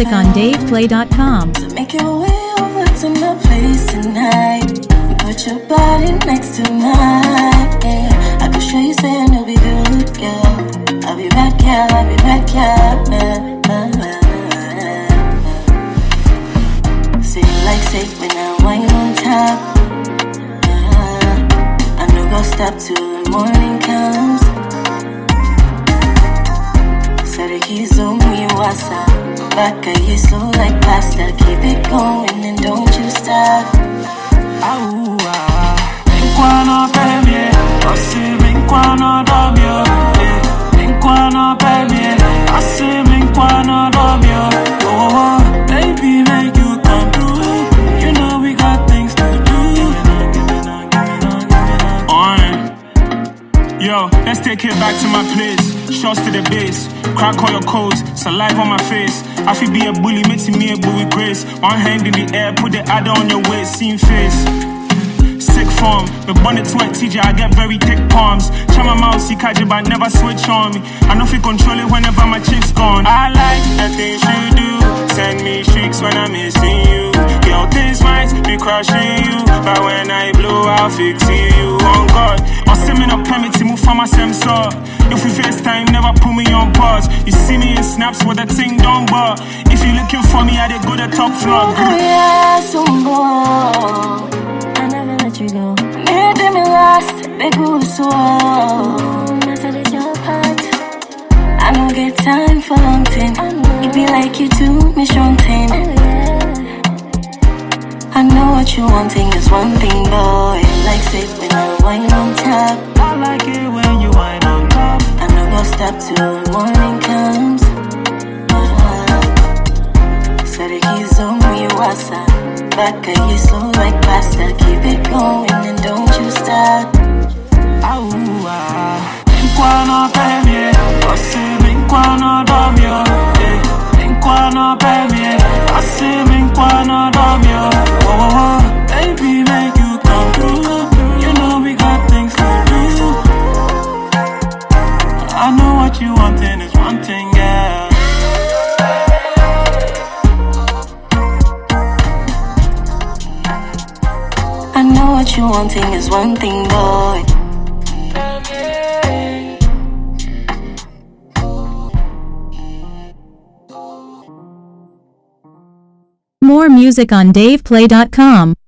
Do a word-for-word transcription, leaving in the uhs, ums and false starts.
music on dave play dot com. So make your way over to my place tonight. Put your body next to mine. Yeah, I can show you something to be good, girl. I'll be back, yeah, I'll be back, yeah. Uh, uh, uh. Say you like safe when I wine on top. Uh, I know go stop till the morning comes. Say the keys on me, what's up? Back at you slow like pasta. Keep it going and don't you stop. Au, ah. Minquano pemie, ossi minquano domio. Minquano pemie, ossi minquano domio. Oh, baby, make you come through. You know we got things to do. On. Yo, let's take it back to my place. Shots to the base, crack all your codes, saliva on my face. I feel be a bully, making me a bully grace. One hand in the air, put the other on your waist, scene face. Sick form, the bonnet to a T J, I get very thick palms. Try my mouth, see kaji, but never switch on me. I know if you control it whenever my chick's gone. I like the things you do, send me shrieks when I'm missing you. Yo, things might be crushing you, but when I blow, I'll fix you. On God, or send me no permit to move from my sensor. If we FaceTime, never put me on pause. You see me in snaps with a ting done, but if you looking for me, I did go to top floor. Oh yeah, so more. I never let you go. Made me last, big so. I don't get time for long thing. It be like you too, me strong thing. I know what you wanting is one thing, boy. Like safe when I wine on top. I like it when you wine on top. I know go stop till the morning comes. Uh-huh. So the keys on me, what's up? Back at you slow like pasta. Keep it going and don't you stop. Au, ah. Minquano pemie, ossi minquano domio. Minquano pemie, ossi minquano domio. Oh, baby, make you come through. You know we got things to do. I know what you wanting is one thing, yeah. I know what you wanting is one thing, boy. More music on dave play dot com.